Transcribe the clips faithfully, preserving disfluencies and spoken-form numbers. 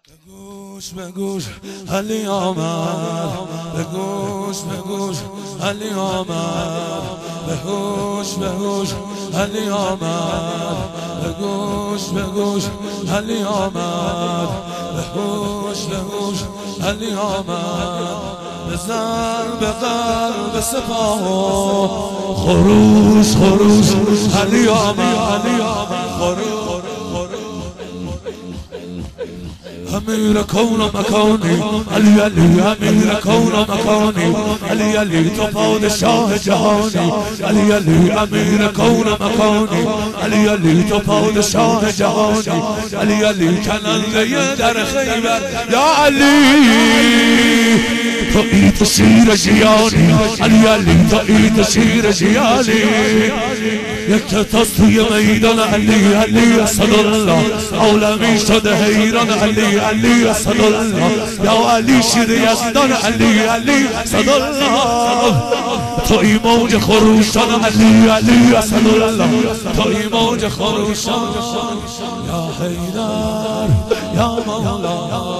بگوش بگوش علی آمد، بگوش بگوش علی آمد، بگوش بگوش علی آمد، بگوش بگوش علی آمد، بگوش بگوش علی آمد. بزن به قلب سپاه خروش خروش علی آمد، علی آمد خروش. امیر کون و مکانی علی علی، امیر کون و مکانی علی علی، تو پادشاه جهانی علی علی، امیر کون و مکانی علی علی، تو پادشاه جهانی علی علی، کننده در خیبر یا علی، تو ایت شیر ژیانی علی علی، تو ایت شیر ژیانی. یک کتاز توی میدان علی علی اسدالله، عالمی شده حیران علی علی اسدالله، یا علی شیر یزدان علی علی اسدالله، تو ای موج خروشان علی علی اسدالله، تو ای موج خروشان یا حیدر یا مولا.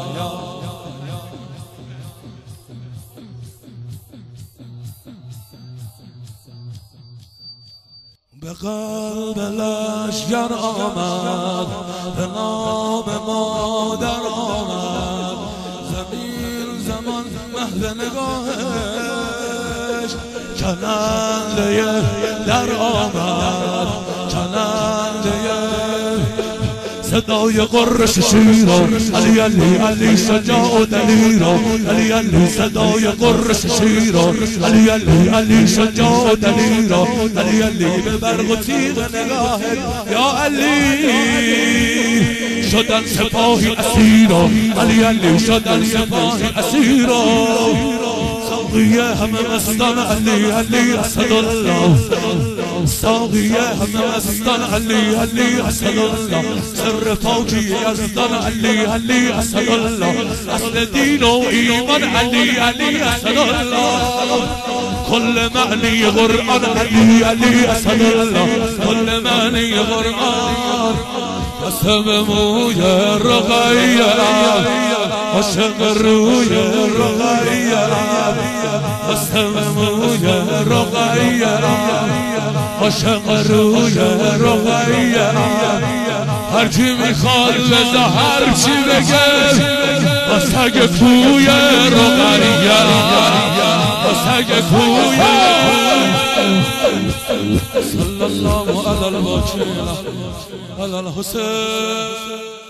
به قلب لشگر آمد، به نام مادر آمد، زمین زمان مهد نگاهش کننده در آمد، کننده صدای قرش شیران علی علی علی، شجاع و دلیران علی علی، صدای قرش شیران علی علی علی، شجاع و دلیران علی علی، به برق و تیغ نگاهت یا علی شدن سپاهی اسیران علی علی، شدن سپاهی اسیران. ساقیه همه مستان علی علی اسدالله، ساقیه همه مستان علی علی اسدالله، سر پاکی یزدان علی علی اسدالله، اصل دین و ایمان علی علی اسدالله، کل معنی قرآن علی علی اسدالله، کل معنی قرآن. قسم موی رقیه عاشق روی رقیه، قسم موی رقیه عاشق روی رقیه، هرچی میخواد بزا هرچی بگه، با سگ کوی رقیه، با سگ کوی. صلی الله علی الوکیل علی الحسین.